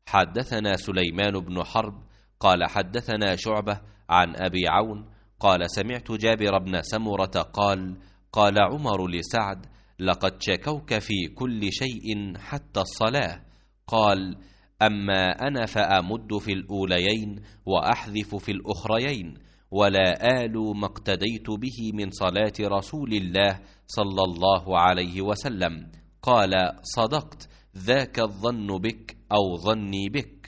حدثنا سليمان بن حرب قال حدثنا شعبة عن أبي عون قال سمعت جابر بن سمرة قال قال عمر لسعد لقد شكوك في كل شيء حتى الصلاة. قال أما أنا فأمد في الأوليين وأحذف في الأخريين، ولا آل ما اقتديت به من صلاة رسول الله صلى الله عليه وسلم. قال صدقت، ذاك الظن بك أو ظني بك.